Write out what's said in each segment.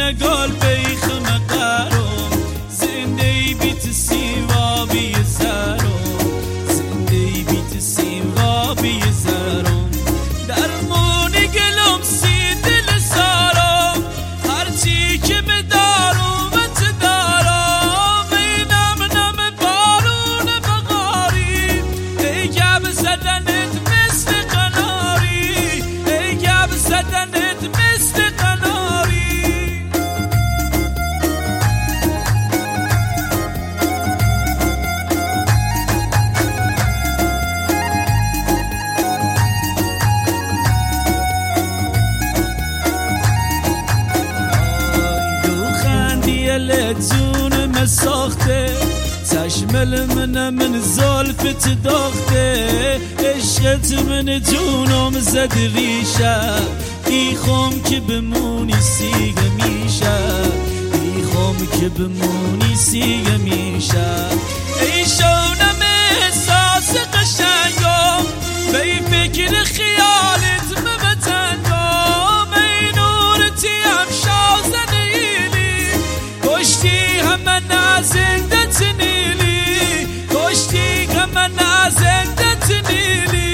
نگال بیخ مقرم زنده بیت سیوا بی زرم زنده بیت سیوا بی زرم درمونی گلم سی دل سارم هرچی که بدارم وت دارم اینم نم بارون بغاری ای گب زدنت مثل قناری ای گب زدنت مثل قناری جون مساخته چشمل من زلفت داخته عشقت من جونم زد ریشه ایخوام که بمونی سیگه میشه ایخوام که بمونی سیگه میشه ای شونم احساس قشنگم بی فکر خیالت مبتنگم ای نورتیم شازن کشتی همه نازندت نیلی کشتی همه نازندت نیلی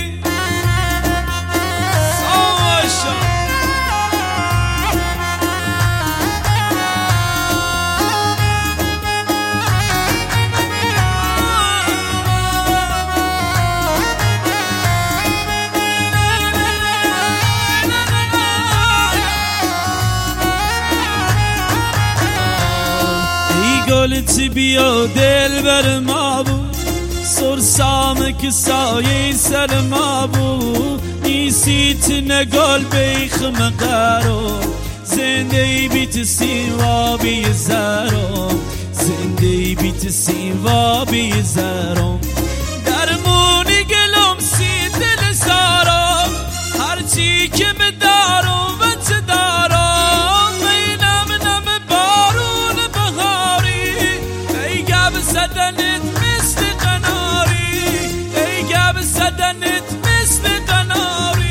گلت بیا دل بر ما بود سرسام که سایه سر ما بود نیسیت نگال بیخ مقرم زنده بیت سیوا بی زرم زنده بیت سیوا بی زرم درمونی گلم سی دل سارم هرچی که بدارم وت دارم اینم نم بارون بغاری ای گب زدنت مثل قناری ای گب زدنت مثل قناری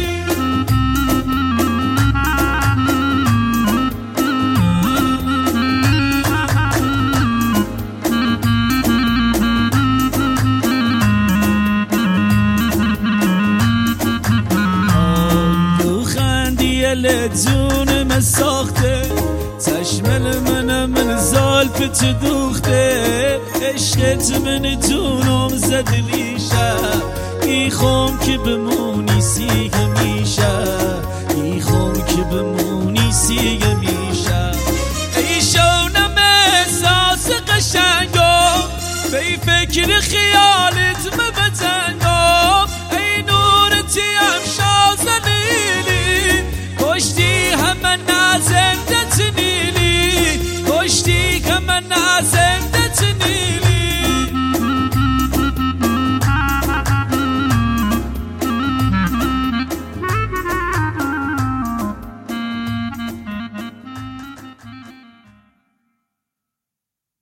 تو خندی جون مساخته چشمل من زلفت دوخته عشقت من جونم زد ریشه ایخوام که بمونی سیگه میشه ایخوام که بمونی سیگه